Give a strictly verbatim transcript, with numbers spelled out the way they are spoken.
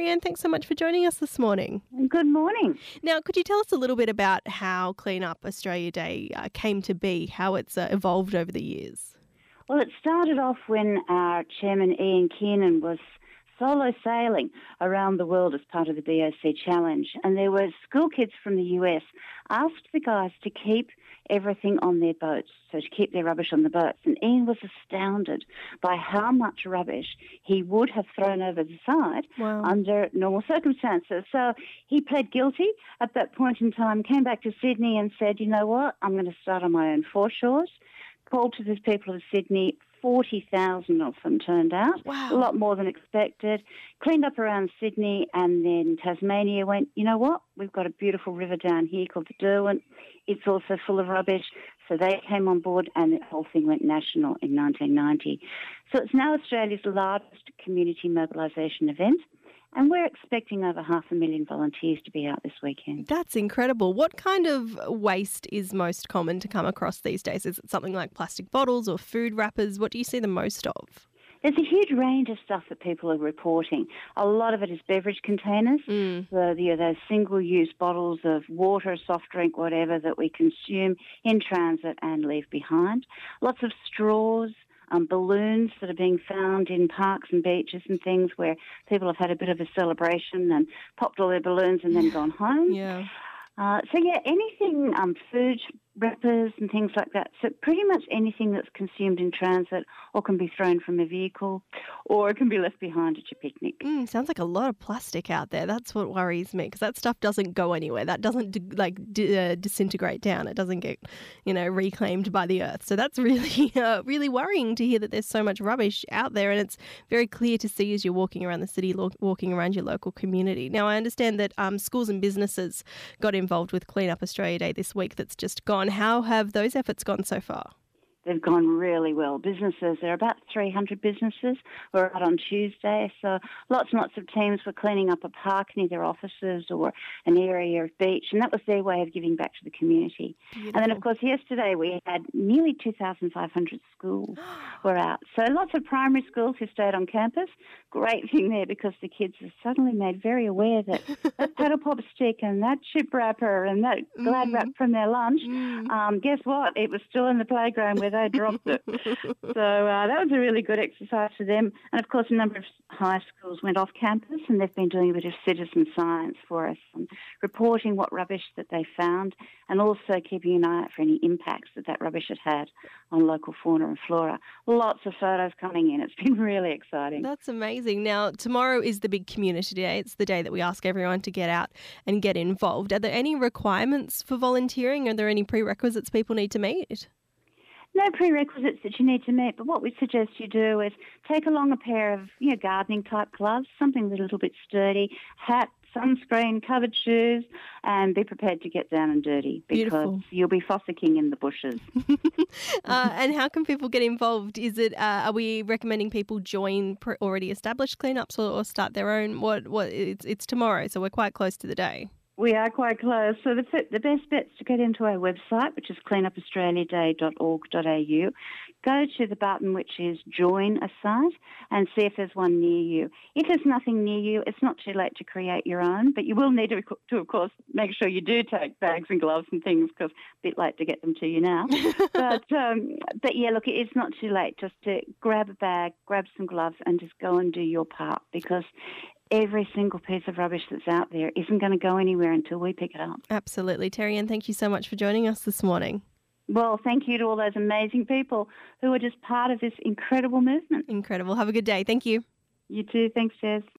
Terry-Ann, thanks so much for joining us this morning. Good morning. Now, could you tell us a little bit about how Clean Up Australia Day uh, came to be, how it's uh, evolved over the years? Well, it started off when our chairman, Ian Kiernan, was solo sailing around the world as part of the B O C Challenge. And there were school kids from the U S asked the guys to keep everything on their boats, so to keep their rubbish on the boats. And Ian was astounded by how much rubbish he would have thrown over the side Wow. under normal circumstances. So he pled guilty at that point in time, came back to Sydney and said, you know what, I'm going to start on my own foreshores. Called to the people of Sydney, forty thousand of them turned out, Wow. a lot more than expected. Cleaned up around Sydney, and then Tasmania went, you know what, we've got a beautiful river down here called the Derwent. It's also full of rubbish. So they came on board, and the whole thing went national in nineteen ninety. So it's now Australia's largest community mobilisation event. And we're expecting over half a million volunteers to be out this weekend. That's incredible. What kind of waste is most common to come across these days? Is it something like plastic bottles or food wrappers? What do you see the most of? There's a huge range of stuff that people are reporting. A lot of it is beverage containers, Mm. so you know, those single-use bottles of water, soft drink, whatever, that we consume in transit and leave behind. Lots of straws. Um, balloons that are being found in parks and beaches and things where people have had a bit of a celebration and popped all their balloons and then gone home. Yeah. Uh, so, yeah, anything, um, food wrappers and things like that. So pretty much anything that's consumed in transit or can be thrown from a vehicle or it can be left behind at your picnic. Mm, sounds like a lot of plastic out there. That's what worries me because that stuff doesn't go anywhere. That doesn't d- like d- uh, disintegrate down. It doesn't get, you know, reclaimed by the earth. So that's really, uh, really worrying to hear that there's so much rubbish out there, and it's very clear to see as you're walking around the city, lo- walking around your local community. Now, I understand that um, schools and businesses got involved with Clean Up Australia Day this week that's just gone. How have those efforts gone so far? They've gone really well. Businesses, there are about three hundred businesses. We're out on Tuesday, so lots and lots of teams were cleaning up a park near their offices or an area of beach, and that was their way of giving back to the community. Beautiful. And then, of course, yesterday we had nearly two thousand five hundred schools were out. So lots of primary schools who stayed on campus. Great thing there because the kids are suddenly made very aware that that paddle pop stick and that chip wrapper and that glad Mm. wrap from their lunch, Mm. um, guess what? It was still in the playground where they dropped it. So uh, that was a really good exercise for them. And, of course, a number of high schools went off campus and they've been doing a bit of citizen science for us, and reporting what rubbish that they found and also keeping an eye out for any impacts that that rubbish had had on local fauna and flora. Lots of photos coming in. It's been really exciting. That's amazing. Now, tomorrow is the big community day. It's the day that we ask everyone to get out and get involved. Are there any requirements for volunteering? Are there any prerequisites people need to meet? No prerequisites that you need to meet, but what we suggest you do is take along a pair of, you know, gardening type gloves, something that's a little bit sturdy, hat, sunscreen, covered shoes, and be prepared to get down and dirty because Beautiful. you'll be fossicking in the bushes. uh, and how can people get involved? Is it uh, are we recommending people join pre- already established cleanups or, or start their own? What what it's it's tomorrow, so we're quite close to the day. We are quite close. So the, the best bet's to get into our website, which is clean up australia day dot org dot a u. Go to the button which is Join a Site and see if there's one near you. If there's nothing near you, it's not too late to create your own, but you will need to, to of course, make sure you do take bags and gloves and things because it's a bit late to get them to you now. but, um, but, yeah, look, it's not too late just to grab a bag, grab some gloves and just go and do your part because every single piece of rubbish that's out there isn't going to go anywhere until we pick it up. Absolutely. Terry-Ann, thank you so much for joining us this morning. Well, thank you to all those amazing people who are just part of this incredible movement. Incredible. Have a good day. Thank you. You too. Thanks, Jez.